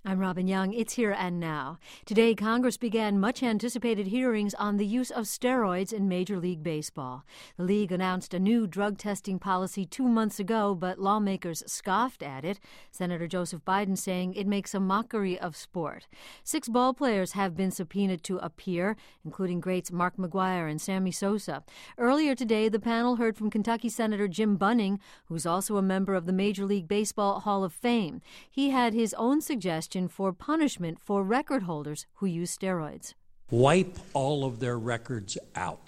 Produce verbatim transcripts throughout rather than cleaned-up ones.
I'm Robin Young. It's Here and Now. Today, Congress began much-anticipated hearings on the use of steroids in Major League Baseball. The league announced a new drug testing policy two months ago, but lawmakers scoffed at it. Senator Joseph Biden saying it makes a mockery of sport. Six ball players have been subpoenaed to appear, including greats Mark McGwire and Sammy Sosa. Earlier today, the panel heard from Kentucky Senator Jim Bunning, who's also a member of the Major League Baseball Hall of Fame. He had his own suggestion for punishment for record holders who use steroids. Wipe all of their records out.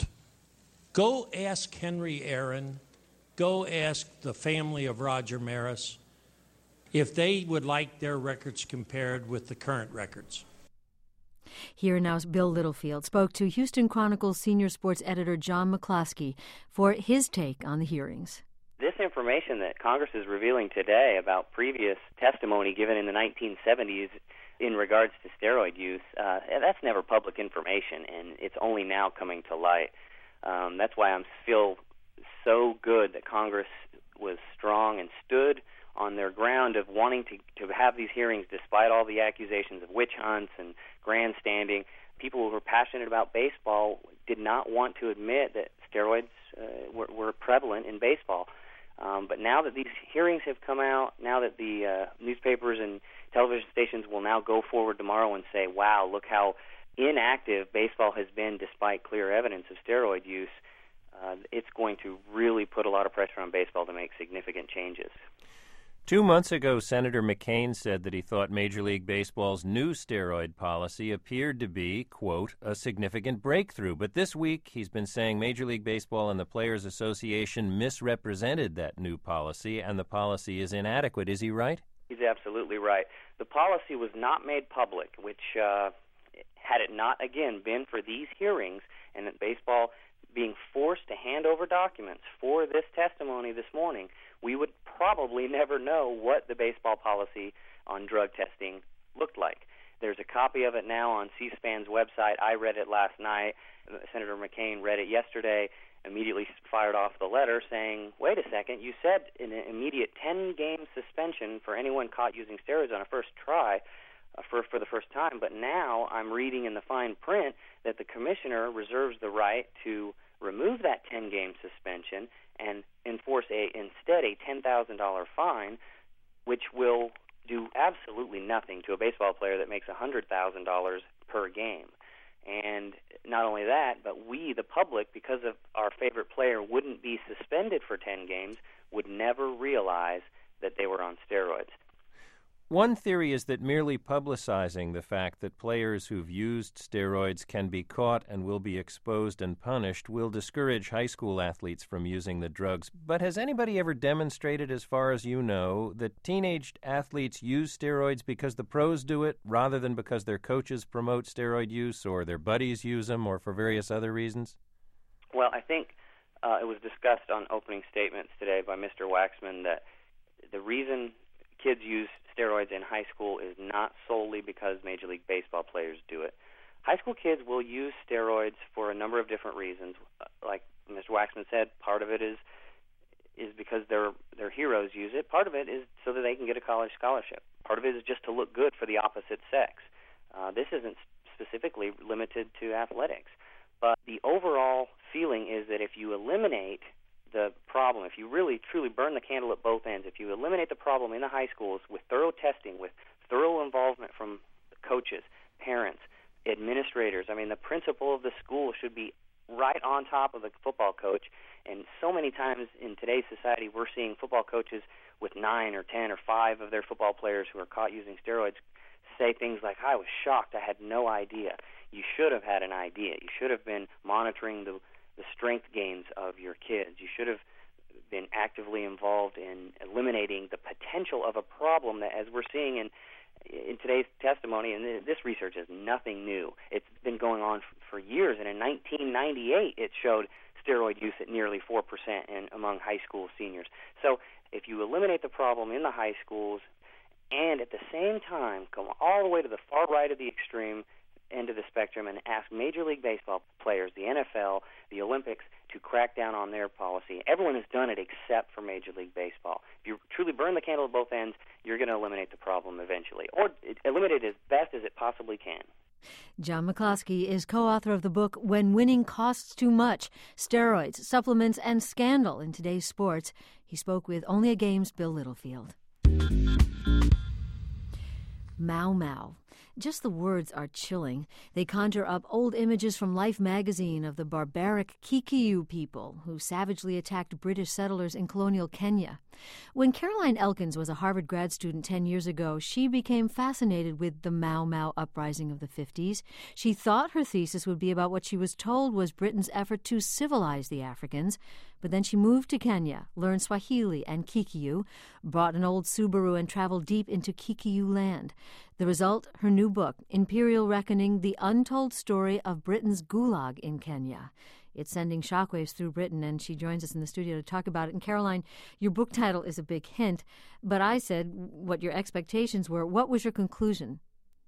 Go ask Henry Aaron, go ask the family of Roger Maris if they would like their records compared with the current records. Here now, Bill Littlefield spoke to Houston Chronicle's senior sports editor John McCloskey for his take on the hearings. This information that Congress is revealing today about previous testimony given in the nineteen seventies in regards to steroid use, uh, that's never public information, and it's only now coming to light. Um, that's why I feel so good that Congress was strong and stood on their ground of wanting to, to have these hearings despite all the accusations of witch hunts and grandstanding. People who were passionate about baseball did not want to admit that steroids uh, were, were prevalent in baseball. Um, but now that these hearings have come out, now that the uh, newspapers and television stations will now go forward tomorrow and say, wow, look how inactive baseball has been despite clear evidence of steroid use, uh, it's going to really put a lot of pressure on baseball to make significant changes. Two months ago, Senator McCain said that he thought Major League Baseball's new steroid policy appeared to be, quote, a significant breakthrough. But this week, he's been saying Major League Baseball and the Players Association misrepresented that new policy, and the policy is inadequate. Is he right? He's absolutely right. The policy was not made public, which, uh, had it not, again, been for these hearings and that baseball being forced to hand over documents for this testimony this morning, we would probably never know what the baseball policy on drug testing looked like. There's a copy of it now on C-SPAN's website. I read it last night. Senator McCain read it yesterday, immediately fired off the letter saying, wait a second, you said an immediate ten-game suspension for anyone caught using steroids on a first try uh, for, for the first time, but now I'm reading in the fine print that the commissioner reserves the right to remove that ten-game suspension and enforce a instead a ten thousand dollars fine, which will do absolutely nothing to a baseball player that makes one hundred thousand dollars per game. And not only that, but we, the public, because of our favorite player wouldn't be suspended for ten games, would never realize that they were on steroids. One theory is that merely publicizing the fact that players who've used steroids can be caught and will be exposed and punished will discourage high school athletes from using the drugs. But has anybody ever demonstrated, as far as you know, that teenage athletes use steroids because the pros do it rather than because their coaches promote steroid use or their buddies use them or for various other reasons? Well, I think uh, it was discussed on opening statements today by Mister Waxman that the reason kids use steroids in high school is not solely because Major League Baseball players do it. High school kids will use steroids for a number of different reasons. Like Mister Waxman said, part of it is is because their their heroes use it. Part of it is so that they can get a college scholarship. Part of it is just to look good for the opposite sex. Uh, this isn't specifically limited to athletics. But the overall feeling is that if you eliminate the problem, if you really truly burn the candle at both ends, if you eliminate the problem in the high schools with thorough testing, with thorough involvement from coaches, parents, administrators, I mean, the principal of the school should be right on top of the football coach. And so many times in today's society, we're seeing football coaches with nine or ten or five of their football players who are caught using steroids say things like, I was shocked, I had no idea. You should have had an idea. You should have been monitoring the the strength gains of your kids. You should have been actively involved in eliminating the potential of a problem that, as we're seeing in in today's testimony, and this research is nothing new. It's been going on for years, and in nineteen ninety-eight it showed steroid use at nearly four percent in, among high school seniors. So if you eliminate the problem in the high schools and at the same time come all the way to the far right of the extreme end of the spectrum and ask Major League Baseball players, the N F L, the Olympics, to crack down on their policy. Everyone has done it except for Major League Baseball. If you truly burn the candle at both ends, you're going to eliminate the problem eventually, or eliminate it as best as it possibly can. John McCloskey is co-author of the book When Winning Costs Too Much, Steroids, Supplements, and Scandal in Today's Sports. He spoke with Only a Game's Bill Littlefield. Mau Mau. Just the words are chilling. They conjure up old images from Life magazine of the barbaric Kikuyu people who savagely attacked British settlers in colonial Kenya. When Caroline Elkins was a Harvard grad student ten years ago, she became fascinated with the Mau Mau uprising of the fifties. She thought her thesis would be about what she was told was Britain's effort to civilize the Africans. But then she moved to Kenya, learned Swahili and Kikuyu, bought an old Subaru and traveled deep into Kikuyu land. The result, her new book, Imperial Reckoning, The Untold Story of Britain's Gulag in Kenya. It's sending shockwaves through Britain, and she joins us in the studio to talk about it. And Caroline, your book title is a big hint, but I said what your expectations were. What was your conclusion?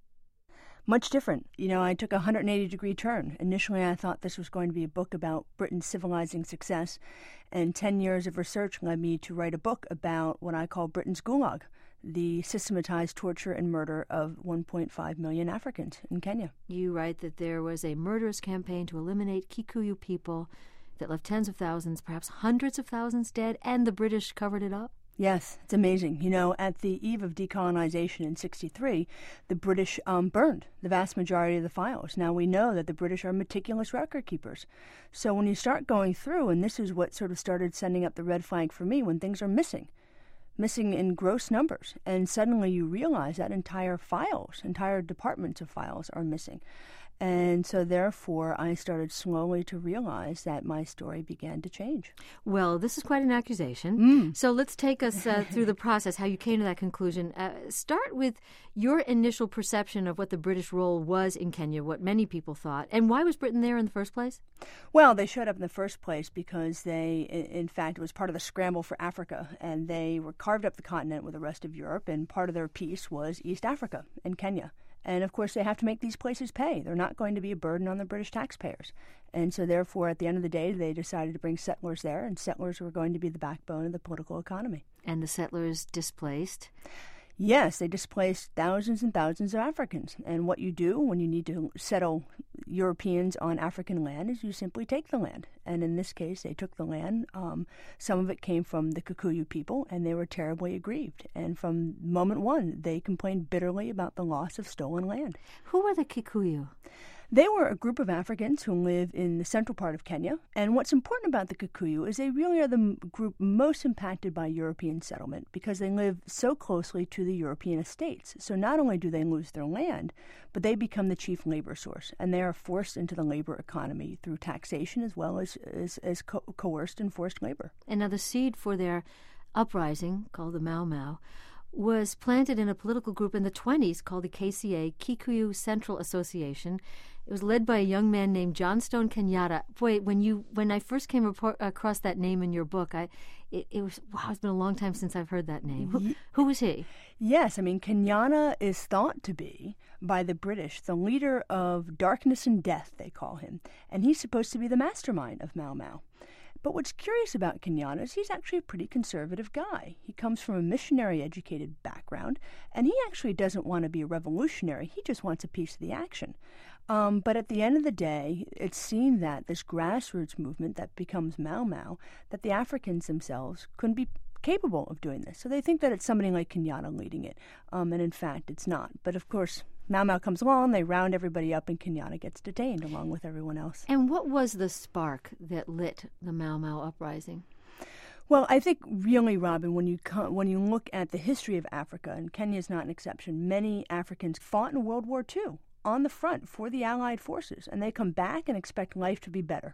Much different. You know, I took a one hundred eighty degree turn. Initially, I thought this was going to be a book about Britain's civilizing success, and ten years of research led me to write a book about what I call Britain's Gulag, the systematized torture and murder of one point five million Africans in Kenya. You write that there was a murderous campaign to eliminate Kikuyu people that left tens of thousands, perhaps hundreds of thousands dead, and the British covered it up. Yes, it's amazing. You know, at the eve of decolonization in sixty-three, the British um, burned the vast majority of the files. Now, we know that the British are meticulous record keepers. So when you start going through, and this is what sort of started sending up the red flag for me, when things are missing, missing in gross numbers, and suddenly you realize that entire files, entire departments of files are missing. And so, therefore, I started slowly to realize that my story began to change. Well, this is quite an accusation. Mm. So let's take us uh, through the process, how you came to that conclusion. Uh, start with your initial perception of what the British role was in Kenya, what many people thought. And why was Britain there in the first place? Well, they showed up in the first place because they, in fact, it was part of the scramble for Africa. And they were carved up the continent with the rest of Europe. And part of their piece was East Africa and Kenya. And, of course, they have to make these places pay. They're not going to be a burden on the British taxpayers. And so, therefore, at the end of the day, they decided to bring settlers there, and settlers were going to be the backbone of the political economy. And the settlers displaced? Yes, they displaced thousands and thousands of Africans. And what you do when you need to settle Europeans on African land is you simply take the land. And in this case, they took the land. Um, some of it came from the Kikuyu people, and they were terribly aggrieved. And from moment one, they complained bitterly about the loss of stolen land. Who were the Kikuyu? They were a group of Africans who live in the central part of Kenya. And what's important about the Kikuyu is they really are the m- group most impacted by European settlement because they live so closely to the European estates. So not only do they lose their land, but they become the chief labor source. And they are forced into the labor economy through taxation as well as, as, as co- coerced and forced labor. And now the seed for their uprising, called the Mau Mau, was planted in a political group in the twenties called the K C A, Kikuyu Central Association. It was led by a young man named Johnstone Kenyatta. Boy, when you when I first came report, across that name in your book, I it, it was wow. It's been a long time since I've heard that name. Who, who was he? Yes, I mean Kenyatta is thought to be by the British the leader of darkness and death. They call him, and he's supposed to be the mastermind of Mau Mau. But what's curious about Kenyatta is he's actually a pretty conservative guy. He comes from a missionary-educated background, and he actually doesn't want to be a revolutionary. He just wants a piece of the action. Um, but at the end of the day, it's seen that this grassroots movement that becomes Mau Mau, that the Africans themselves couldn't be capable of doing this. So they think that it's somebody like Kenyatta leading it, um, and in fact, it's not. But of course, Mau Mau comes along, they round everybody up, and Kenyatta gets detained along with everyone else. And what was the spark that lit the Mau Mau uprising? Well, I think really, Robin, when you co- when you look at the history of Africa, and Kenya is not an exception, many Africans fought in World War Two on the front for the Allied forces, and they come back and expect life to be better.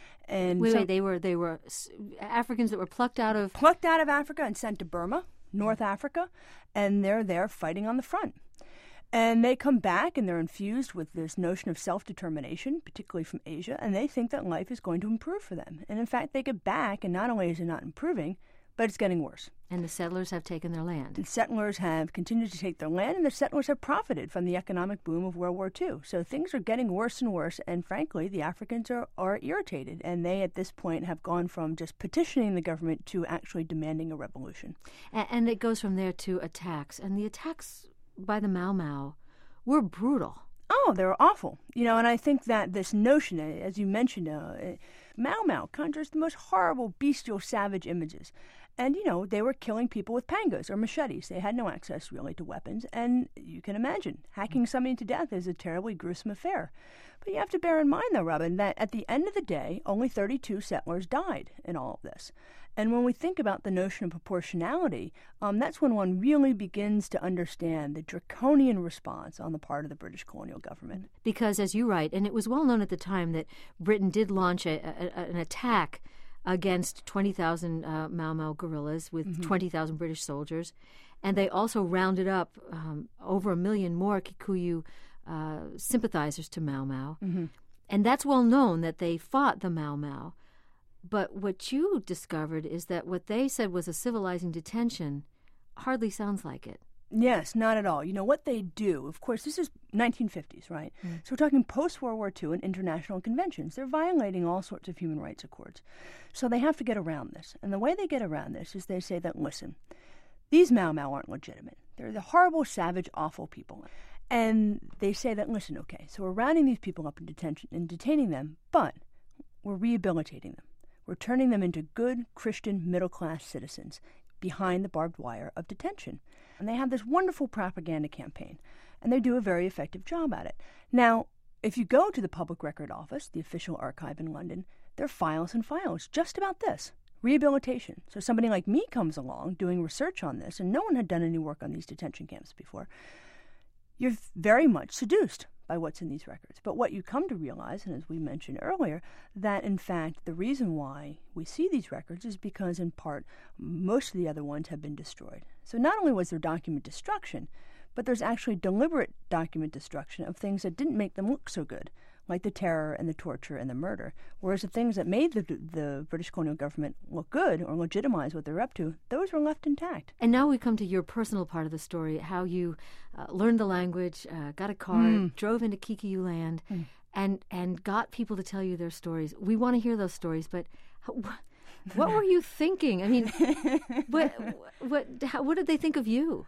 And wait, so wait, they were they were Africans that were plucked out of plucked out of Africa and sent to Burma, North Africa, and they're there fighting on the front. And they come back and they're infused with this notion of self-determination, particularly from Asia, and they think that life is going to improve for them. And in fact, they get back, and not only is it not improving, but it's getting worse. And the settlers have taken their land. The settlers have continued to take their land, and the settlers have profited from the economic boom of World War Two. So things are getting worse and worse, and frankly, the Africans are, are irritated, and they at this point have gone from just petitioning the government to actually demanding a revolution. And, and it goes from there to attacks, and the attacks by the Mau Mau were brutal. Oh, they were awful. You know, and I think that this notion, as you mentioned, uh, Mau Mau conjures the most horrible, bestial, savage images. And, you know, they were killing people with pangas or machetes. They had no access, really, to weapons. And you can imagine, hacking somebody to death is a terribly gruesome affair. But you have to bear in mind, though, Robin, that at the end of the day, only thirty-two settlers died in all of this. And when we think about the notion of proportionality, um, that's when one really begins to understand the draconian response on the part of the British colonial government. Because, as you write, and it was well known at the time that Britain did launch a, a, an attack against twenty thousand uh, Mau Mau guerrillas with mm-hmm. twenty thousand British soldiers. And they also rounded up um, over a million more Kikuyu uh, sympathizers to Mau Mau. Mm-hmm. And that's well known that they fought the Mau Mau. But what you discovered is that what they said was a civilizing detention hardly sounds like it. Yes, not at all. You know, what they do, of course, this is nineteen fifties, right? Mm. So we're talking post-World War Two and international conventions. They're violating all sorts of human rights accords. So they have to get around this. And the way they get around this is they say that, listen, these Mau Mau aren't legitimate. They're the horrible, savage, awful people. And they say that, listen, okay, so we're rounding these people up in detention and detaining them, but we're rehabilitating them. We're turning them into good Christian middle-class citizens behind the barbed wire of detention. And they have this wonderful propaganda campaign, and they do a very effective job at it. Now, if you go to the Public Record Office, the official archive in London, there are files and files just about this, rehabilitation. So somebody like me comes along doing research on this, and no one had done any work on these detention camps before. You're very much seduced by what's in these records. But what you come to realize, and as we mentioned earlier, that in fact the reason why we see these records is because in part most of the other ones have been destroyed. So not only was there document destruction, but there's actually deliberate document destruction of things that didn't make them look so good, like the terror and the torture and the murder. Whereas the things that made the, the British colonial government look good or legitimize what they're up to, those were left intact. And now we come to your personal part of the story, how you uh, learned the language, uh, got a car, mm. drove into Kikiu land, mm. and, and got people to tell you their stories. We want to hear those stories, but how, what were you thinking? I mean, what, what, how, what did they think of you?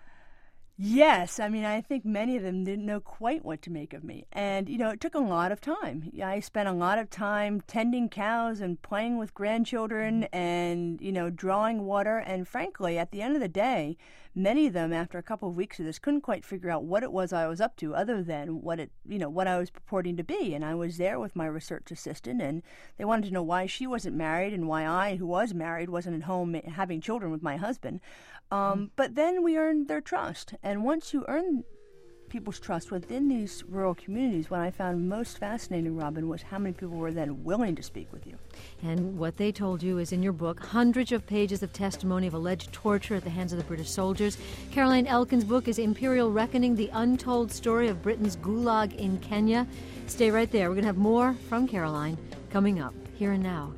Yes, I mean, I think many of them didn't know quite what to make of me. And, you know, it took a lot of time. I spent a lot of time tending cows and playing with grandchildren and, you know, drawing water. And frankly, at the end of the day, many of them, after a couple of weeks of this, couldn't quite figure out what it was I was up to other than what it, you know, what I was purporting to be. And I was there with my research assistant, and they wanted to know why she wasn't married and why I, who was married, wasn't at home having children with my husband. Um, but then we earned their trust. And once you earn people's trust within these rural communities, what I found most fascinating, Robin, was how many people were then willing to speak with you. And what they told you is in your book, hundreds of pages of testimony of alleged torture at the hands of the British soldiers. Caroline Elkins' book is Imperial Reckoning, the Untold Story of Britain's Gulag in Kenya. Stay right there. We're going to have more from Caroline coming up here and now.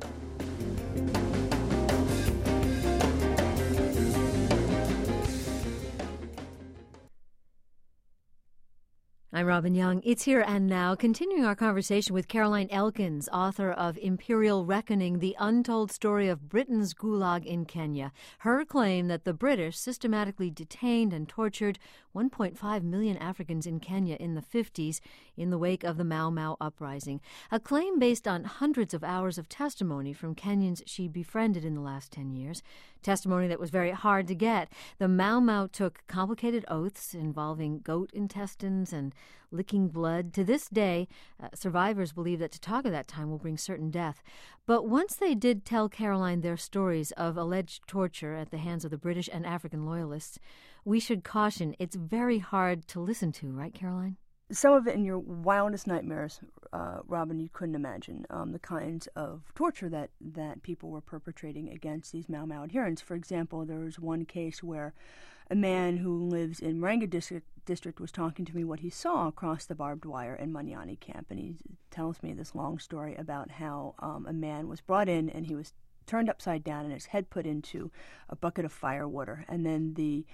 I'm Robin Young. It's Here and Now, continuing our conversation with Caroline Elkins, author of Imperial Reckoning, the Untold Story of Britain's Gulag in Kenya. Her claim that the British systematically detained and tortured one point five million Africans in Kenya in the fifties in the wake of the Mau Mau uprising. A claim based on hundreds of hours of testimony from Kenyans she befriended in the last ten years. Testimony that was very hard to get. The Mau Mau took complicated oaths involving goat intestines and licking blood. To this day, uh, survivors believe that to talk of that time will bring certain death. But once they did tell Caroline their stories of alleged torture at the hands of the British and African loyalists, we should caution it's very hard to listen to, right, Caroline? Some of it in your wildest nightmares, uh, Robin, you couldn't imagine um, the kinds of torture that, that people were perpetrating against these Mau Mau adherents. For example, there was one case where a man who lives in Marenga district, district was talking to me what he saw across the barbed wire in Manyani camp, and he tells me this long story about how um, a man was brought in and he was turned upside down and his head put into a bucket of fire water. And then the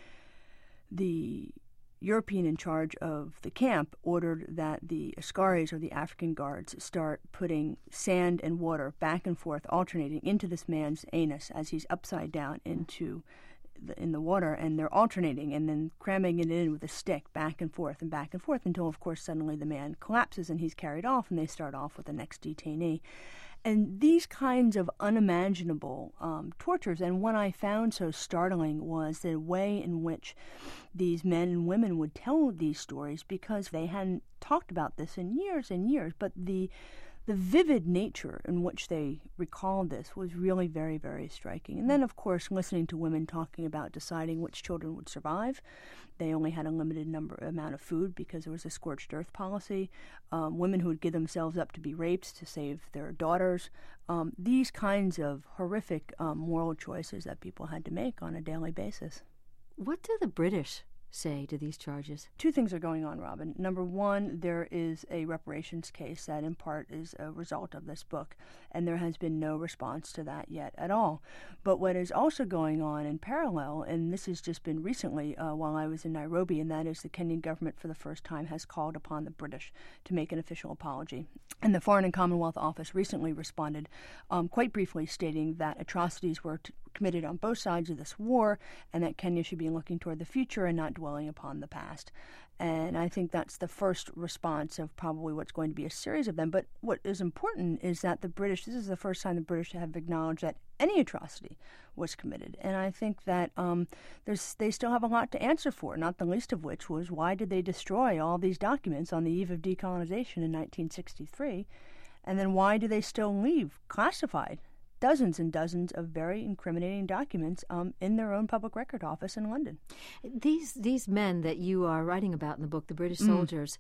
the European in charge of the camp ordered that the Askaris, or the African guards, start putting sand and water back and forth, alternating into this man's anus as he's upside down into the, in the water, and they're alternating and then cramming it in with a stick back and forth and back and forth until, of course, suddenly the man collapses and he's carried off, and they start off with the next detainee. And these kinds of unimaginable um, tortures, and what I found so startling was the way in which these men and women would tell these stories, because they hadn't talked about this in years and years, but the the vivid nature in which they recalled this was really very, very striking. And then, of course, listening to women talking about deciding which children would survive. They only had a limited number amount of food because there was a scorched earth policy. Um, women who would give themselves up to be raped to save their daughters. Um, these kinds of horrific um, moral choices that people had to make on a daily basis. What do the British say to these charges? Two things are going on, Robin. Number one, there is a reparations case that in part is a result of this book, and there has been no response to that yet at all. But what is also going on in parallel, and this has just been recently uh, while I was in Nairobi, and that is the Kenyan government for the first time has called upon the British to make an official apology. And the Foreign and Commonwealth Office recently responded um, quite briefly, stating that atrocities were t- committed on both sides of this war, and that Kenya should be looking toward the future and not dwelling upon the past. And I think that's the first response of probably what's going to be a series of them. But what is important is that the British, this is the first time the British have acknowledged that any atrocity was committed. And I think that um, there's, they still have a lot to answer for, not the least of which was, why did they destroy all these documents on the eve of decolonization in nineteen sixty-three? And then why do they still leave classified dozens and dozens of very incriminating documents um, in their own public record office in London? These these men that you are writing about in the book, the British Mm. soldiers,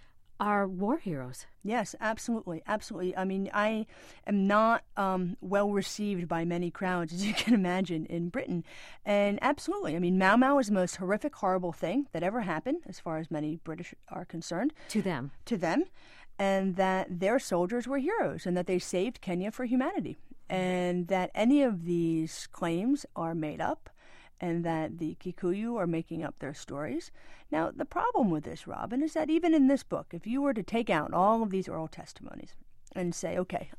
are war heroes. Yes, absolutely, absolutely. I mean, I am not um, well received by many crowds, as you can imagine, in Britain. And absolutely, I mean, Mau Mau is the most horrific, horrible thing that ever happened, as far as many British are concerned. To them. To them. And that their soldiers were heroes, and that they saved Kenya for humanity. And that any of these claims are made up, and that the Kikuyu are making up their stories. Now, the problem with this, Robin, is that even in this book, if you were to take out all of these oral testimonies and say, okay,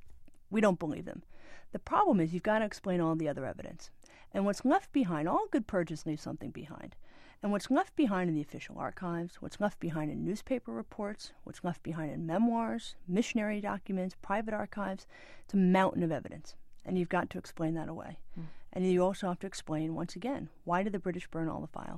we don't believe them, the problem is you've got to explain all the other evidence. And what's left behind, all good purges leave something behind. And what's left behind in the official archives, what's left behind in newspaper reports, what's left behind in memoirs, missionary documents, private archives, it's a mountain of evidence. And you've got to explain that away. Mm. And you also have to explain, once again, why did the British burn all the files?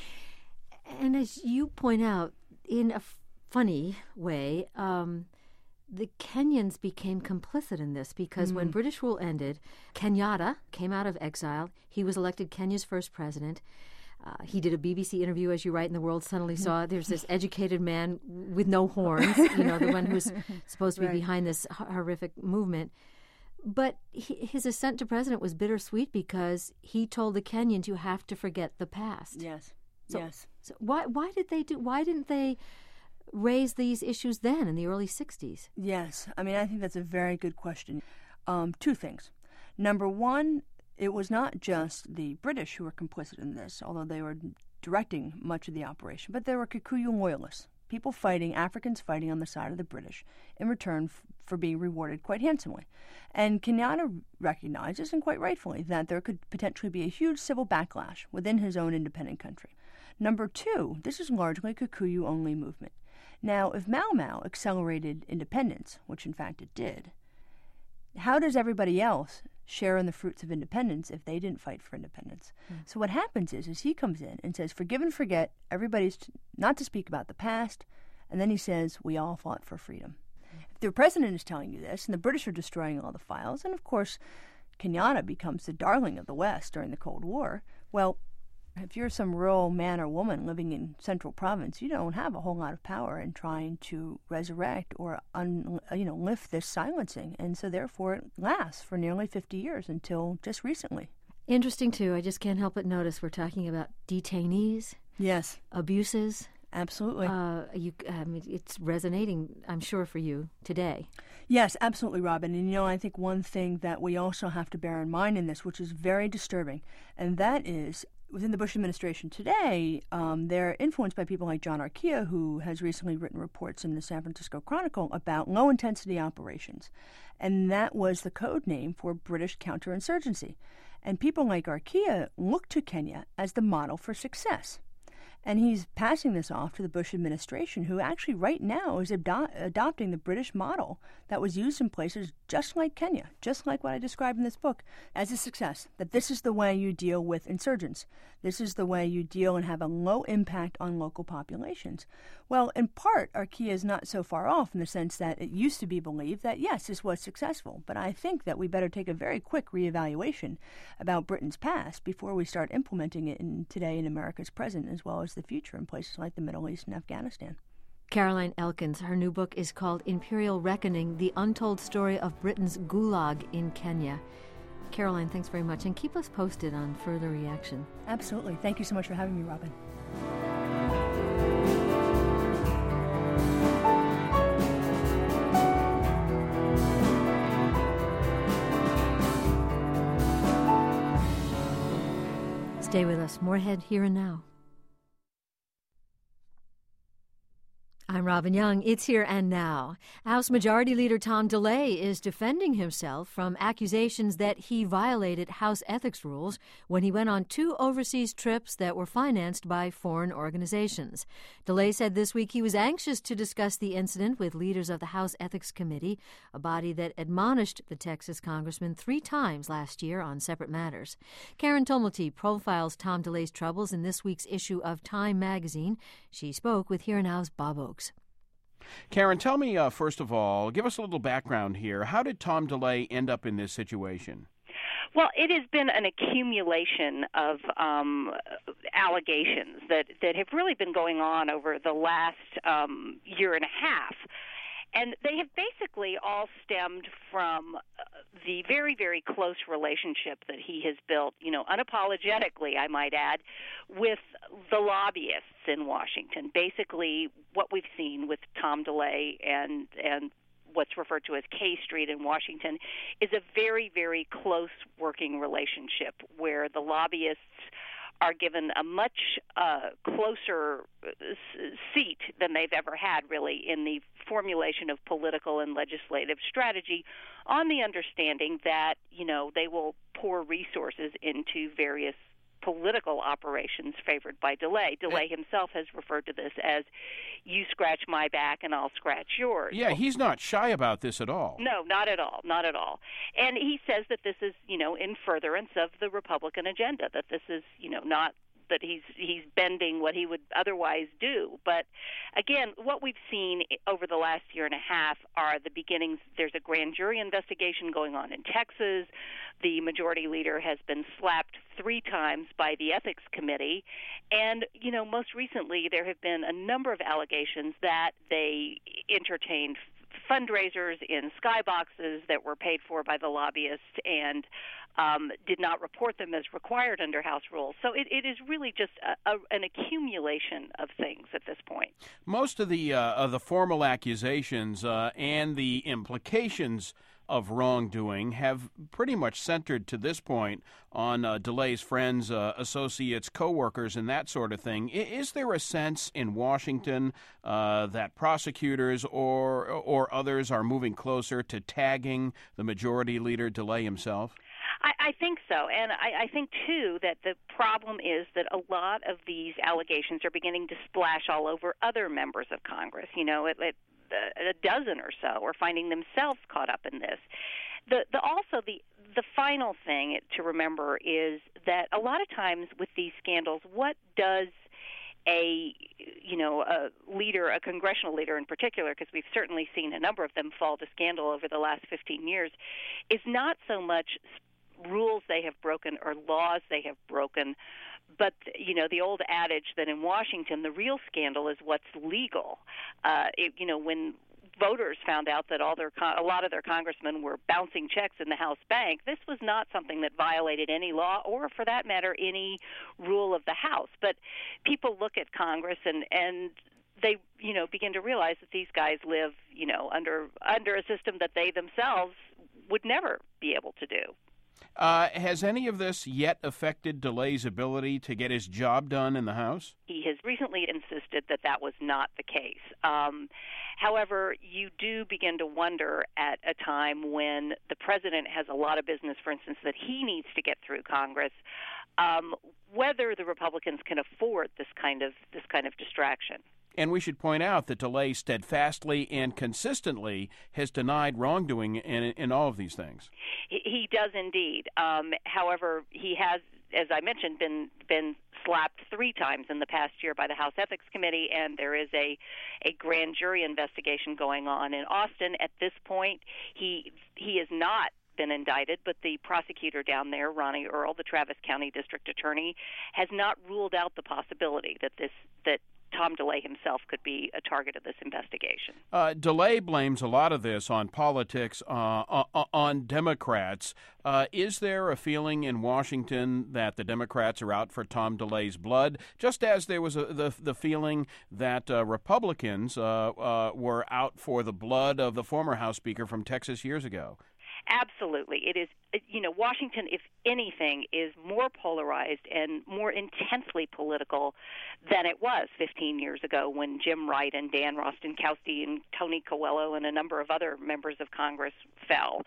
And as you point out, in a f- funny way, um, the Kenyans became complicit in this, because mm. when British rule ended, Kenyatta came out of exile. He was elected Kenya's first president. Uh, he did a B B C interview, as you write, and the world suddenly saw there's this educated man with no horns, you know, the one who's supposed to be right. behind this horrific movement. But he, his ascent to president was bittersweet, because he told the Kenyans, you have to forget the past. Yes, so, yes. So why why did they do? Why didn't they raise these issues then in the early sixties? Yes, I mean, I think that's a very good question. Um, two things. Number one, it was not just the British who were complicit in this, although they were directing much of the operation, but there were Kikuyu loyalists, people fighting, Africans fighting on the side of the British in return f- for being rewarded quite handsomely. And Kenyatta recognizes, and quite rightfully, that there could potentially be a huge civil backlash within his own independent country. Number two, this is largely a Kikuyu-only movement. Now, if Mau Mau accelerated independence, which in fact it did, how does everybody else share in the fruits of independence if they didn't fight for independence? Mm. So what happens is, is he comes in and says, forgive and forget, everybody's t- not to speak about the past, and then he says, we all fought for freedom. Mm. If the president is telling you this, and the British are destroying all the files, and of course Kenyatta becomes the darling of the West during the Cold War, well, if you're some rural man or woman living in Central Province, you don't have a whole lot of power in trying to resurrect or un, you know lift this silencing, and so therefore it lasts for nearly fifty years until just recently. Interesting too. I just can't help but notice we're talking about detainees, yes, abuses, Absolutely. Uh, you, I mean, it's resonating, I'm sure, for you today. Yes, absolutely, Robin. And, you know, I think one thing that we also have to bear in mind in this, which is very disturbing, and that is within the Bush administration today, um, they're influenced by people like John Archaea, who has recently written reports in the San Francisco Chronicle about low-intensity operations. And that was the code name for British counterinsurgency. And people like Archaea look to Kenya as the model for success. And he's passing this off to the Bush administration, who actually right now is ado- adopting the British model that was used in places just like Kenya, just like what I described in this book, as a success. That this is the way you deal with insurgents. This is the way you deal and have a low impact on local populations. Well, in part, Archaea is not so far off in the sense that it used to be believed that, yes, this was successful. But I think that we better take a very quick reevaluation about Britain's past before we start implementing it in today in America's present as well as the future in places like the Middle East and Afghanistan. Caroline Elkins, her new book is called Imperial Reckoning, The Untold Story of Britain's Gulag in Kenya. Caroline, thanks very much, and keep us posted on further reaction. Absolutely. Thank you so much for having me, Robin. Stay with us. More ahead here and now. I'm Robin Young. It's Here and Now. House Majority Leader Tom DeLay is defending himself from accusations that he violated House ethics rules when he went on two overseas trips that were financed by foreign organizations. DeLay said this week he was anxious to discuss the incident with leaders of the House Ethics Committee, a body that admonished the Texas congressman three times last year on separate matters. Karen Tumulty profiles Tom DeLay's troubles in this week's issue of Time magazine. She spoke with Here and Now's Bob Oakes. Karen, tell me, uh, first of all, give us a little background here. How did Tom DeLay end up in this situation? Well, it has been an accumulation of um, allegations that, that have really been going on over the last um, year and a half. And they have basically all stemmed from the very, very close relationship that he has built, you know, unapologetically, I might add, with the lobbyists in Washington. Basically, what we've seen with Tom DeLay and and what's referred to as K Street in Washington is a very, very close working relationship where the lobbyists are given a much uh, closer seat than they've ever had, really, in the formulation of political and legislative strategy, on the understanding that, you know, they will pour resources into various political operations favored by DeLay. DeLay himself has referred to this as, you scratch my back and I'll scratch yours. Yeah, he's not shy about this at all. No, not at all, not at all. And he says that this is, you know, in furtherance of the Republican agenda, that this is, you know, not that he's he's bending what he would otherwise do. But again, what we've seen over the last year and a half are the beginnings. There's a grand jury investigation going on in Texas. The majority leader has been slapped three times by the ethics committee. And, you know, most recently there have been a number of allegations that they entertained fundraisers in skyboxes that were paid for by the lobbyists and um, did not report them as required under House rules. So it, it is really just a, a, an accumulation of things at this point. Most of the uh, of the formal accusations uh, and the implications of wrongdoing have pretty much centered to this point on uh, DeLay's friends, uh, associates, coworkers, and that sort of thing. I- is there a sense in Washington uh, that prosecutors or or others are moving closer to tagging the majority leader, DeLay himself? I, I think so. And I, I think, too, that the problem is that a lot of these allegations are beginning to splash all over other members of Congress. You know, it, it a dozen or so are finding themselves caught up in this. The, the also the the final thing to remember is that a lot of times with these scandals, what does a you know a leader, a congressional leader in particular, because we've certainly seen a number of them fall to scandal over the last fifteen years, is not so much rules they have broken or laws they have broken, but, you know, the old adage that in Washington the real scandal is what's legal. Uh, it, you know, when voters found out that all their a lot of their congressmen were bouncing checks in the House bank, this was not something that violated any law or, for that matter, any rule of the House. But people look at Congress and and they, you know, begin to realize that these guys live, you know, under under a system that they themselves would never be able to do. Uh, has any of this yet affected DeLay's ability to get his job done in the House? He has recently insisted that that was not the case. Um, however, you do begin to wonder at a time when the president has a lot of business, for instance, that he needs to get through Congress, um, whether the Republicans can afford this kind of this kind of distraction. And we should point out that DeLay steadfastly and consistently has denied wrongdoing in, in all of these things. He, he does indeed. Um, however, he has, as I mentioned, been been slapped three times in the past year by the House Ethics Committee, and there is a, a grand jury investigation going on in Austin. At this point, he he is not been indicted, but the prosecutor down there, Ronnie Earl, the Travis County District Attorney, has not ruled out the possibility that this that Tom DeLay himself could be a target of this investigation. Uh, DeLay blames a lot of this on politics, uh, on Democrats. Uh, is there a feeling in Washington that the Democrats are out for Tom DeLay's blood, just as there was a, the the feeling that uh, Republicans uh, uh, were out for the blood of the former House Speaker from Texas years ago? Absolutely. It is, you know, Washington, if anything, is more polarized and more intensely political than it was fifteen years ago when Jim Wright and Dan Rostenkowski and Tony Coelho and a number of other members of Congress fell.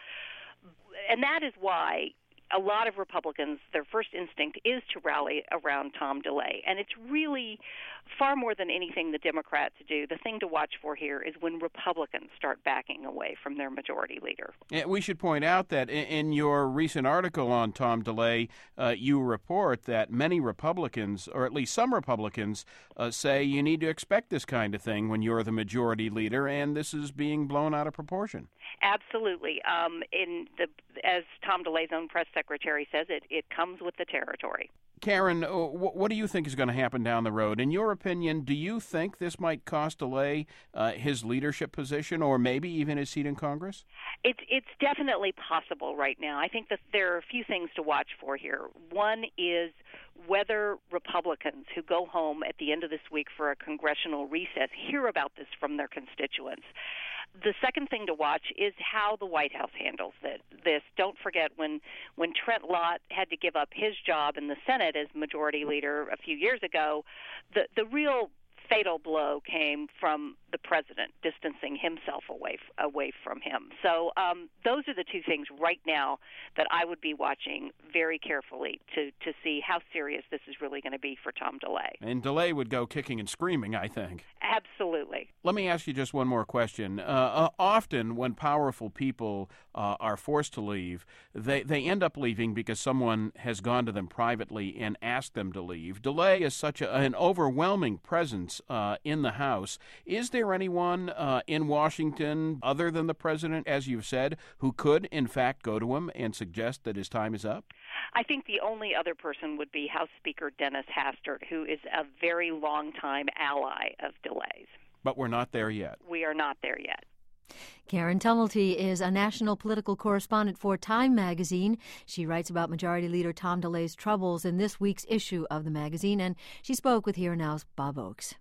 And that is why a lot of Republicans, their first instinct is to rally around Tom DeLay. And it's really, far more than anything the Democrats do, the thing to watch for here is when Republicans start backing away from their majority leader. Yeah, we should point out that in your recent article on Tom DeLay, uh, you report that many Republicans, or at least some Republicans, uh, say you need to expect this kind of thing when you're the majority leader, and this is being blown out of proportion. Absolutely. Um, in the, as Tom DeLay's own press secretary says, it, it comes with the territory. Karen, what do you think is going to happen down the road? In your opinion, do you think this might cost DeLay uh, his leadership position or maybe even his seat in Congress? It's it's definitely possible right now. I think that there are a few things to watch for here. One is whether Republicans who go home at the end of this week for a congressional recess hear about this from their constituents. The second thing to watch is how the White House handles this. Don't forget when, when Trent Lott had to give up his job in the Senate as majority leader a few years ago, the, the real fatal blow came from the president distancing himself away away from him. So um, those are the two things right now that I would be watching very carefully to, to see how serious this is really going to be for Tom DeLay. And DeLay would go kicking and screaming, I think. Absolutely. Let me ask you just one more question. Uh, uh, often when powerful people uh, are forced to leave, they, they end up leaving because someone has gone to them privately and asked them to leave. DeLay is such a, an overwhelming presence uh, in the House. Is there anyone uh, in Washington, other than the president, as you've said, who could, in fact, go to him and suggest that his time is up? I think the only other person would be House Speaker Dennis Hastert, who is a very long-time ally of DeLay's. But we're not there yet. We are not there yet. Karen Tumulty is a national political correspondent for Time magazine. She writes about Majority Leader Tom DeLay's troubles in this week's issue of the magazine, and she spoke with Here Now's Bob Oakes.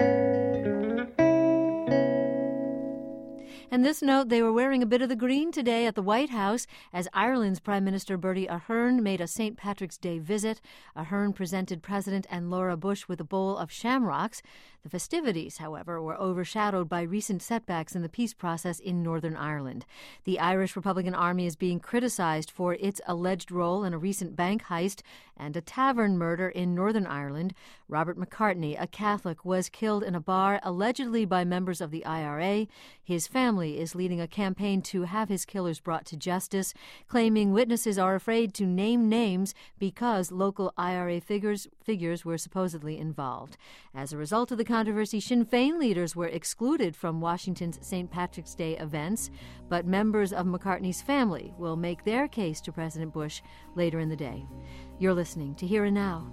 And this note, they were wearing a bit of the green today at the White House as Ireland's Prime Minister Bertie Ahern made a Saint Patrick's Day visit. Ahern presented President and Laura Bush with a bowl of shamrocks. The festivities, however, were overshadowed by recent setbacks in the peace process in Northern Ireland. The Irish Republican Army is being criticized for its alleged role in a recent bank heist and a tavern murder in Northern Ireland. Robert McCartney, a Catholic, was killed in a bar allegedly by members of the I R A. His family is leading a campaign to have his killers brought to justice, claiming witnesses are afraid to name names because local I R A figures figures were supposedly involved. As a result of the controversy, Sinn Féin leaders were excluded from Washington's Saint Patrick's Day events, but members of McCartney's family will make their case to President Bush later in the day. You're listening to Here and Now.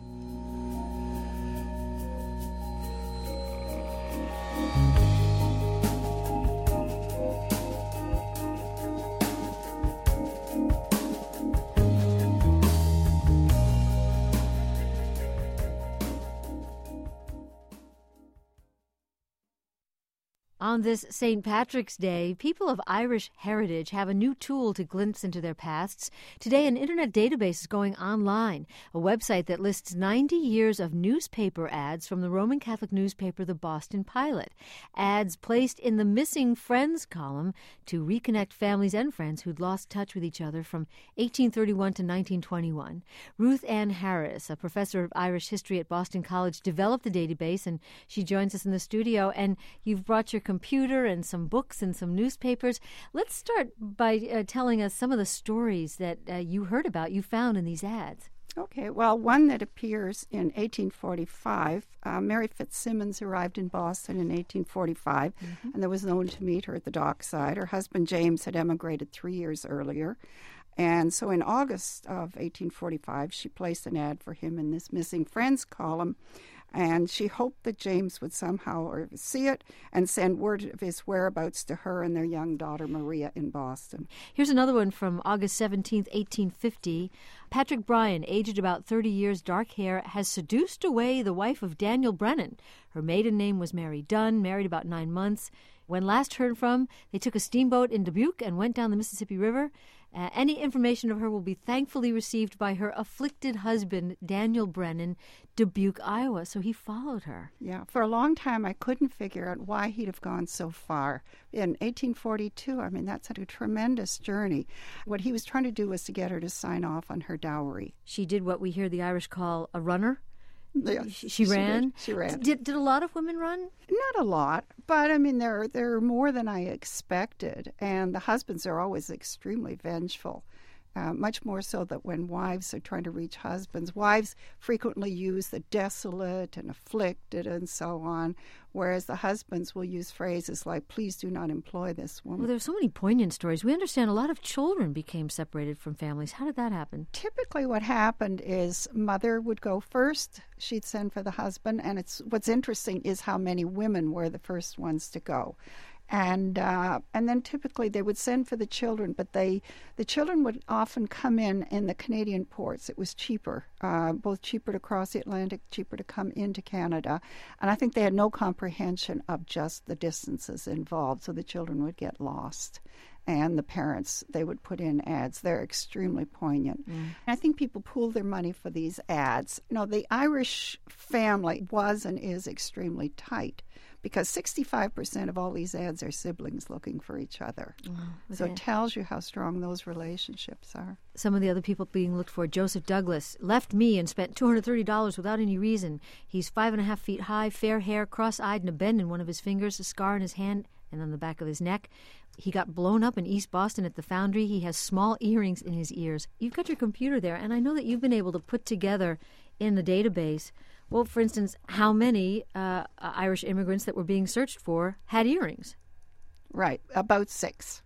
On this Saint Patrick's Day, people of Irish heritage have a new tool to glimpse into their pasts. Today, an internet database is going online, a website that lists ninety years of newspaper ads from the Roman Catholic newspaper, the Boston Pilot. Ads placed in the Missing Friends column to reconnect families and friends who'd lost touch with each other from eighteen thirty-one to nineteen twenty-one. Ruth Ann Harris, a professor of Irish history at Boston College, developed the database, and she joins us in the studio. And you've brought your computer and some books and some newspapers. Let's start by uh, telling us some of the stories that uh, you heard about, you found in these ads. Okay, well, one that appears in eighteen forty-five, uh, Mary Fitzsimmons arrived in Boston in eighteen forty-five, mm-hmm. and there was no one to meet her at the dockside. Her husband, James, had emigrated three years earlier. And so in August of eighteen forty-five, she placed an ad for him in this Missing Friends column, and she hoped that James would somehow or see it and send word of his whereabouts to her and their young daughter, Maria, in Boston. Here's another one from August seventeenth, eighteen fifty. Patrick Bryan, aged about thirty years, dark hair, has seduced away the wife of Daniel Brennan. Her maiden name was Mary Dunn, married about nine months. When last heard from, they took a steamboat in Dubuque and went down the Mississippi River. Uh, any information of her will be thankfully received by her afflicted husband, Daniel Brennan, Dubuque, Iowa. So he followed her. Yeah, for a long time I couldn't figure out why he'd have gone so far. In eighteen forty-two, I mean, that's a tremendous journey. What he was trying to do was to get her to sign off on her dowry. She did what we hear the Irish call a runner. Yeah, she, she ran. She, she ran. Did did a lot of women run? Not a lot, but I mean there there are more than I expected, and the husbands are always extremely vengeful. Uh, much more so that when wives are trying to reach husbands, wives frequently use the desolate and afflicted and so on, whereas the husbands will use phrases like, please do not employ this woman. Well, there's so many poignant stories. We understand a lot of children became separated from families. How did that happen? Typically what happened is mother would go first, she'd send for the husband, and it's what's interesting is how many women were the first ones to go. And uh, and then typically they would send for the children, but they the children would often come in in the Canadian ports. It was cheaper, uh, both cheaper to cross the Atlantic, cheaper to come into Canada. And I think they had no comprehension of just the distances involved, so the children would get lost. And the parents, they would put in ads. They're extremely poignant. Mm. I think people pool their money for these ads. You know, the Irish family was and is extremely tight, because sixty-five percent of all these ads are siblings looking for each other. Oh, okay. So it tells you how strong those relationships are. Some of the other people being looked for, Joseph Douglas, left me and spent two hundred thirty dollars without any reason. He's five and a half feet high, fair hair, cross-eyed, and a bend in one of his fingers, a scar in his hand and on the back of his neck. He got blown up in East Boston at the Foundry. He has small earrings in his ears. You've got your computer there, and I know that you've been able to put together in the database, well, for instance, how many uh, Irish immigrants that were being searched for had earrings? Right, about six.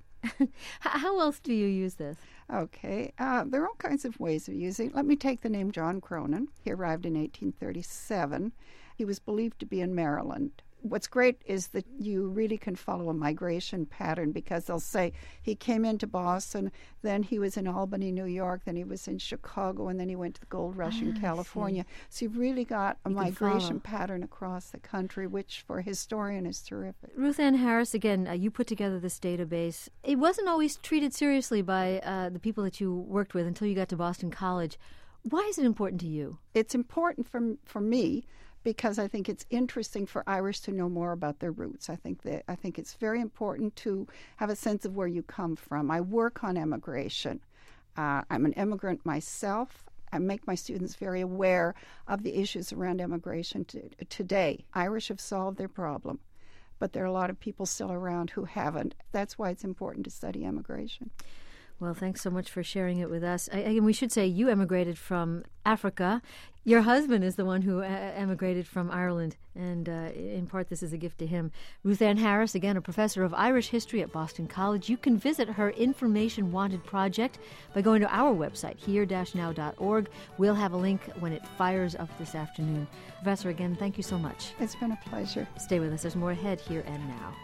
How else do you use this? Okay, uh, there are all kinds of ways of using it. Let me take the name John Cronin. He arrived in eighteen thirty-seven. He was believed to be in Maryland. What's great is that you really can follow a migration pattern, because they'll say he came into Boston, then he was in Albany, New York, then he was in Chicago, and then he went to the gold rush in ah, California. So you've really got a you migration pattern across the country, which for a historian is terrific. Ruth Ann Harris, again, uh, you put together this database. It wasn't always treated seriously by uh, the people that you worked with until you got to Boston College. Why is it important to you? It's important for, for me, because I think it's interesting for Irish to know more about their roots. I think that I think it's very important to have a sense of where you come from. I work on emigration. Uh, I'm an immigrant myself. I make my students very aware of the issues around immigration to, today. Irish have solved their problem, but there are a lot of people still around who haven't. That's why it's important to study immigration. Well, thanks so much for sharing it with us. I, and we should say you emigrated from Africa. Your husband is the one who uh, emigrated from Ireland, and uh, in part this is a gift to him. Ruth Ann Harris, again, a professor of Irish history at Boston College. You can visit her Information Wanted project by going to our website, here dash now dot org. We'll have a link when it fires up this afternoon. Professor, again, thank you so much. It's been a pleasure. Stay with us. There's more ahead here and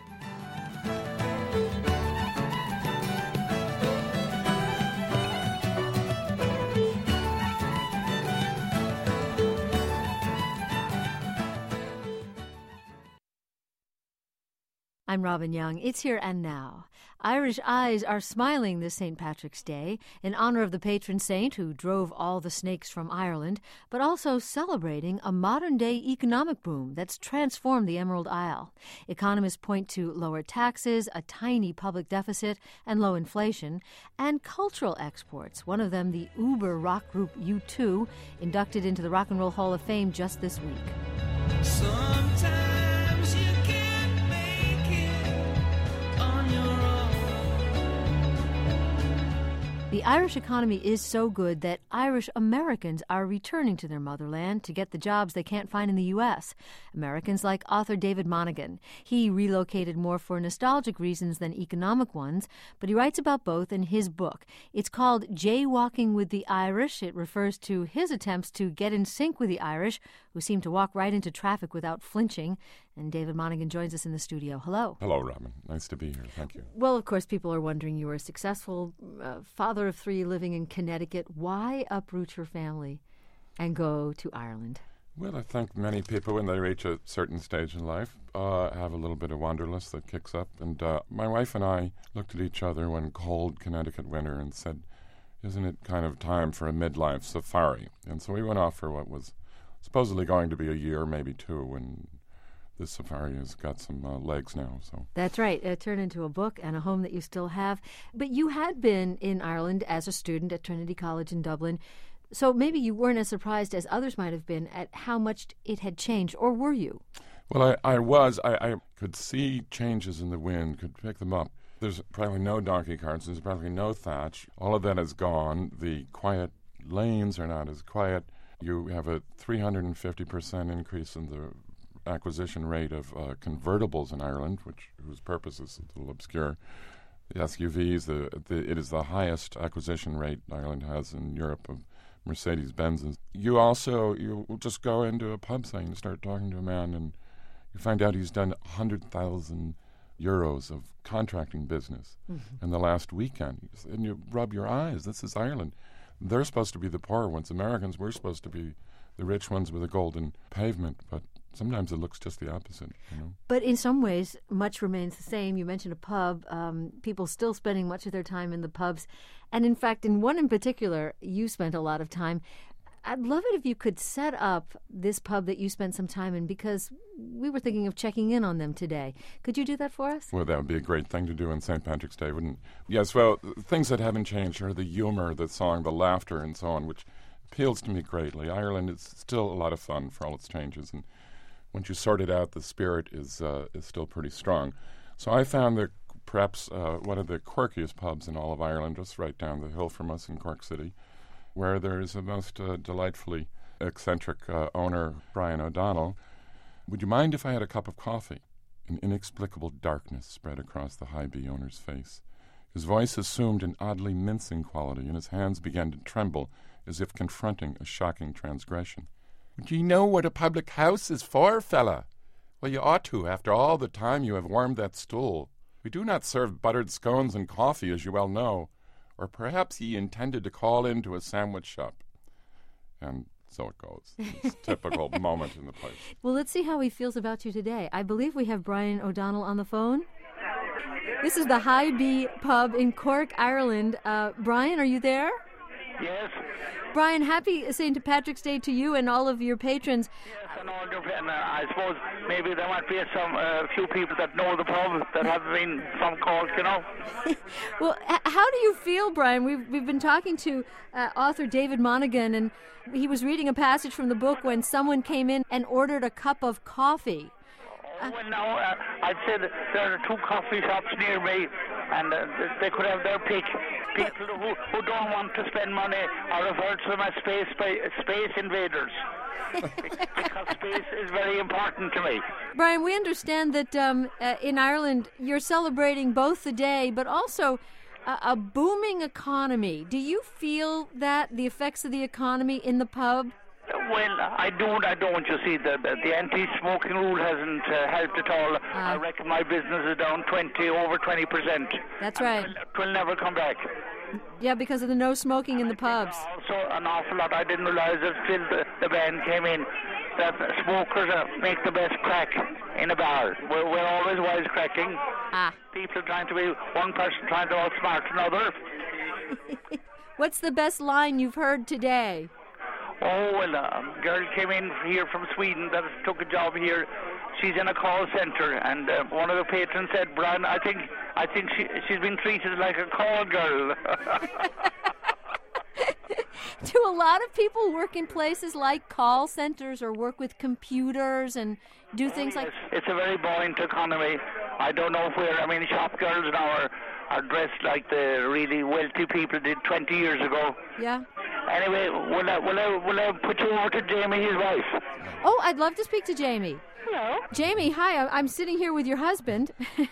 now. I'm Robin Young. It's Here and Now. Irish eyes are smiling this Saint Patrick's Day in honor of the patron saint who drove all the snakes from Ireland, but also celebrating a modern-day economic boom that's transformed the Emerald Isle. Economists point to lower taxes, a tiny public deficit, and low inflation, and cultural exports, one of them the uber rock group U two, inducted into the Rock and Roll Hall of Fame just this week. Sometimes you can't make it on your own. The Irish economy is so good that Irish Americans are returning to their motherland to get the jobs they can't find in the U S. Americans like author David Monaghan. He relocated more for nostalgic reasons than economic ones, but he writes about both in his book. It's called Jaywalking with the Irish. It refers to his attempts to get in sync with the Irish, who seem to walk right into traffic without flinching. And David Monaghan joins us in the studio. Hello. Hello, Robin. Nice to be here. Thank you. Well, of course, people are wondering, you were a successful uh, father of three living in Connecticut. Why uproot your family and go to Ireland? Well, I think many people, when they reach a certain stage in life, uh, have a little bit of wanderlust that kicks up. And uh, my wife and I looked at each other one cold Connecticut winter and said, isn't it kind of time for a midlife safari? And so we went off for what was supposedly going to be a year, maybe two, and this safari has got some uh, legs now. So That's right. It turned into a book and a home that you still have. But you had been in Ireland as a student at Trinity College in Dublin, so maybe you weren't as surprised as others might have been at how much it had changed, or were you? Well, I, I was. I, I could see changes in the wind, could pick them up. There's probably no donkey carts. There's probably no thatch. All of that is gone. The quiet lanes are not as quiet. You have a three hundred fifty percent increase in the acquisition rate of uh, convertibles in Ireland, which whose purpose is a little obscure. The S U Vs, the, the, it is the highest acquisition rate Ireland has in Europe of Mercedes-Benzes. You also, you just go into a pub saying, you start talking to a man, and you find out he's done one hundred thousand euros of contracting business mm-hmm. in the last weekend. And you rub your eyes. This is Ireland. They're supposed to be the poor ones. Americans, we're supposed to be the rich ones with a golden pavement, but sometimes it looks just the opposite, you know. But in some ways, much remains the same. You mentioned a pub. Um, people still spending much of their time in the pubs. And in fact, in one in particular, you spent a lot of time. I'd love it if you could set up this pub that you spent some time in, because we were thinking of checking in on them today. Could you do that for us? Well, that would be a great thing to do on Saint Patrick's Day, wouldn't it? Yes, well, things that haven't changed are the humor, the song, the laughter, and so on, which appeals to me greatly. Ireland is still a lot of fun for all its changes, and once you sort it out, the spirit is uh, is still pretty strong. So I found that perhaps uh, one of the quirkiest pubs in all of Ireland, just right down the hill from us in Cork City, where there is a most uh, delightfully eccentric uh, owner, Brian O'Donnell. Would you mind if I had a cup of coffee? An inexplicable darkness spread across the High B owner's face. His voice assumed an oddly mincing quality, and his hands began to tremble as if confronting a shocking transgression. Do you know what a public house is for, fella? Well, you ought to, after all the time you have warmed that stool. We do not serve buttered scones and coffee, as you well know. Or perhaps ye intended to call into a sandwich shop. And so it goes. It's a typical moment in the place. Well, let's see how he feels about you today. I believe we have Brian O'Donnell on the phone. This is the High B pub in Cork, Ireland. Uh, Brian, are you there? Yes. Brian, happy Saint Patrick's Day to you and all of your patrons. Yes, and all your, and uh, I suppose maybe there might be some uh, few people that know the pub that have been some calls, you know. Well, h- how do you feel, Brian? We've we've been talking to uh, author David Monaghan, and he was reading a passage from the book when someone came in and ordered a cup of coffee. Oh, well, now, uh, I'd say that there are two coffee shops near me, and uh, they could have their pick. People who, who don't want to spend money are referred to them as space, space invaders. Because space is very important to me. Brian, we understand that um, uh, in Ireland you're celebrating both the day, but also a, a booming economy. Do you feel that, the effects of the economy in the pub? Well, I don't, I don't. You see, the the, the anti-smoking rule hasn't uh, helped at all. Uh, I reckon my business is down twenty, over twenty percent. That's right. It will never come back. Yeah, because of the no smoking in the pubs. Also, an awful lot. I didn't realize that till the, the band came in. that smokers uh, make the best crack in a bar. We're, we're always wisecracking. Ah. People trying to be, one person trying to outsmart another. What's the best line you've heard today? Oh, well, a girl came in here from Sweden that took a job here. She's in a call center, and uh, one of the patrons said, Brian, I think I think she, she's been treated like a call girl. Do a lot of people work in places like call centers or work with computers and do things oh, yes. like... It's a very buoyant economy. I don't know where, I mean, shop girls now are, are dressed like the really wealthy people did twenty years ago. Yeah. Anyway, will I, will I, will I put you over to Jamie, his wife? Oh, I'd love to speak to Jamie. Hello. Jamie, hi. I- I'm sitting here with your husband. Yeah,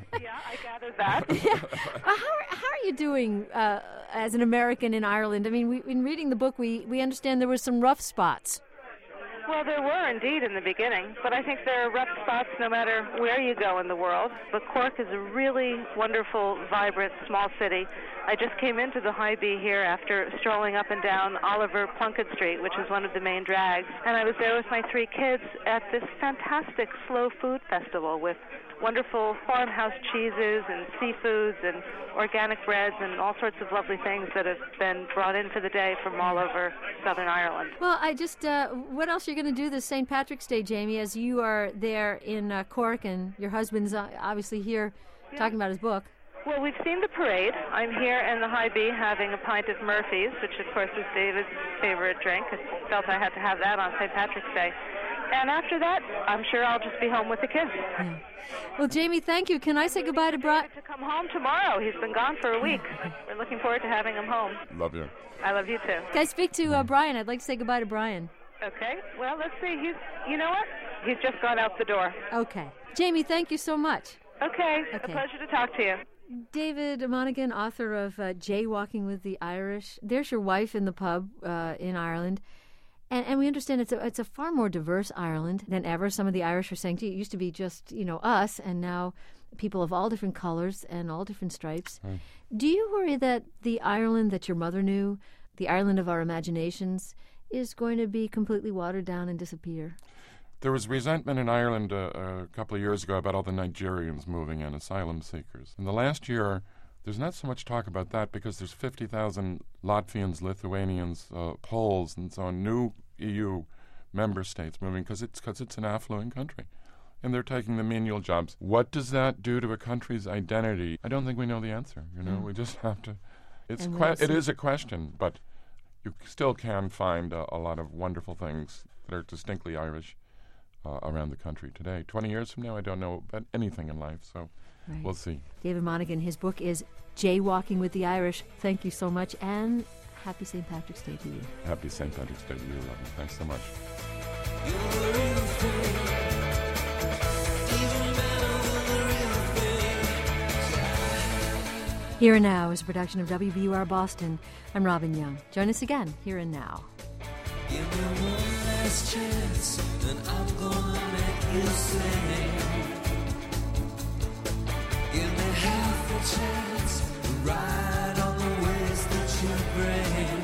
I gathered that. yeah. uh, how, are, how are you doing uh, as an American in Ireland? I mean, we, in reading the book, we, we understand there were some rough spots. Well, there were indeed in the beginning, but I think there are rough spots no matter where you go in the world. But Cork is a really wonderful, vibrant, small city. I just came into the High B here after strolling up and down Oliver Plunkett Street, which is one of the main drags, and I was there with my three kids at this fantastic slow food festival with wonderful farmhouse cheeses and seafoods and organic breads and all sorts of lovely things that have been brought in for the day from all over Southern Ireland. Well, I just, uh, what else are you going to do this Saint Patrick's Day, Jamie, as you are there in uh, Cork and your husband's uh, obviously here yeah. talking about his book? Well, we've seen the parade. I'm here in the High B having a pint of Murphy's, which of course is David's favorite drink. I felt I had to have that on Saint Patrick's Day. And after that, I'm sure I'll just be home with the kids. Yeah. Well, Jamie, thank you. Can I say goodbye to Brian? To come home tomorrow. He's been gone for a week. We're looking forward to having him home. Love you. I love you too. Can I speak to uh, Brian? I'd like to say goodbye to Brian. Okay. Well, let's see. He's, you know what? He's just gone out the door. Okay. Jamie, thank you so much. Okay. Okay. A pleasure to talk to you. David Monaghan, author of uh, Jaywalking with the Irish. There's your wife in the pub uh, in Ireland. And, and we understand it's a, it's a far more diverse Ireland than ever. Some of the Irish are saying, gee, it used to be just, you know, us, and now people of all different colors and all different stripes. Right. Do you worry that the Ireland that your mother knew, the Ireland of our imaginations, is going to be completely watered down and disappear? There was resentment in Ireland uh, a couple of years ago about all the Nigerians moving in, asylum seekers. In the last year, there's not so much talk about that because there's fifty thousand Latvians, Lithuanians, uh, Poles, and so on, new E U member states moving because it's, cause it's an affluent country. And they're taking the menial jobs. What does that do to a country's identity? I don't think we know the answer. You know, mm. we just have to. It's que- it is a question, but you still can find uh, a lot of wonderful things that are distinctly Irish uh, around the country today. Twenty years from now, I don't know about anything in life, so right. We'll see. David Monaghan, his book is Jaywalking with the Irish. Thank you so much, and happy Saint Patrick's Day to you. Happy Saint Patrick's Day to you, Robin. Thanks so much. Here and Now is a production of W B U R Boston. I'm Robin Young. Join us again, Here and Now. Give me one last chance, and I'm gonna make you sing. Give me half a chance to ride on the ways that you bring.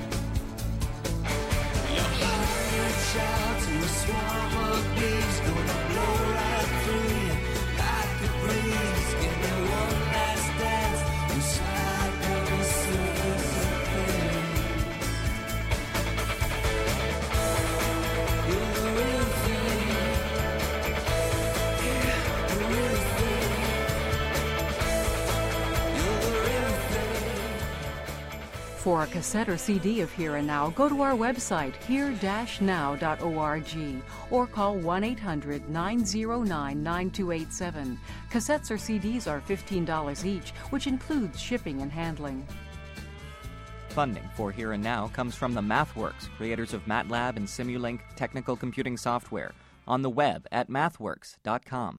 Your heart reach out to a swarm of bees, gonna blow right through you like a breeze. Give me one last dance, you slide down the surface of pain. You're the real thing, yeah, the real thing. You're the real thing. For a cassette or C D of Here and Now, go to our website, here dash now dot org, or call one eight hundred nine oh nine nine two eight seven. Cassettes or C Ds are fifteen dollars each, which includes shipping and handling. Funding for Here and Now comes from the MathWorks, creators of MATLAB and Simulink technical computing software, on the web at mathworks dot com.